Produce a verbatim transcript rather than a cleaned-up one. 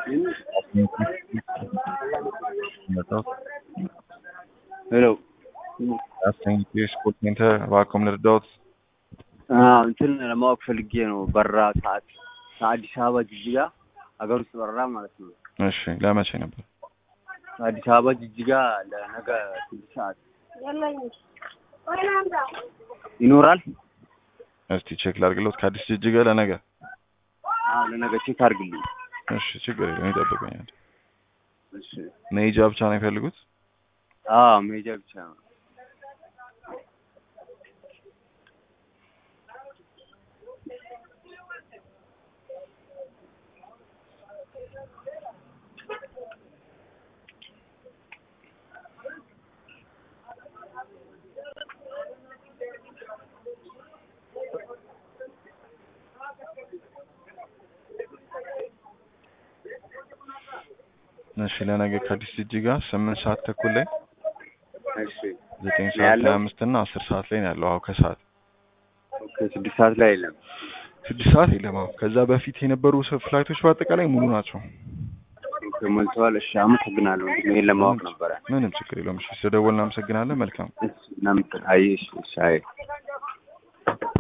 ሄሎ አስተኝቼ ስፖርት ሴንተር እባክዎን ልርዳዎት? አዎ እንትን ለማወቅ ፈልጌ ነው። በራ ሰዓት ከአዲስ አበባ ጅጅጋ ሀገር ውስጥ በራ ማለት ነው። እሺ ለመቼ ነበር? አዲስ አበባ ጅጅጋ ለነገ ስድስት ሰዓት ይኖራል? እስቲ ቼክ ላድርግልዎት። ከአዲስ ጅጅጋ ለነገ? አዎ ለነገ ቼክ አድርግልኝ። እሺ ችግር የለም ይጠብቁኛል። እሺ መሄጃ ብቻ ነው የሚፈልጉት? አዎ መሄጃ ብቻ ነው። እሺ ለነገ ከአዲስ ጅጅጋ ስምንት ሰዓት ተኩል ላይ እሺ ዘጠኝ ሰዓት ሃያ አምስት እና አስር ሰዓት ላይ ነው ያለው። አዎ ከሰዓት ኦኬ ስድስት ሰዓት ላይ የለም። ስድስት ሰዓት የለም። አዎ ከዛ በፊት የነበሩ ፍላይቶች በአጠቃላይ ሙሉ ናቸው። ኦኬ ሞልተዋል። እሺ አመሰግናለሁ። ይሄን ለማወቅ ነበረ። ምንም ችግር የለውም። እሺ ስለደወልን እናመሰግናለን። መልካም እሺ እናመሰግናለን። አይ እሺ እሺ አይ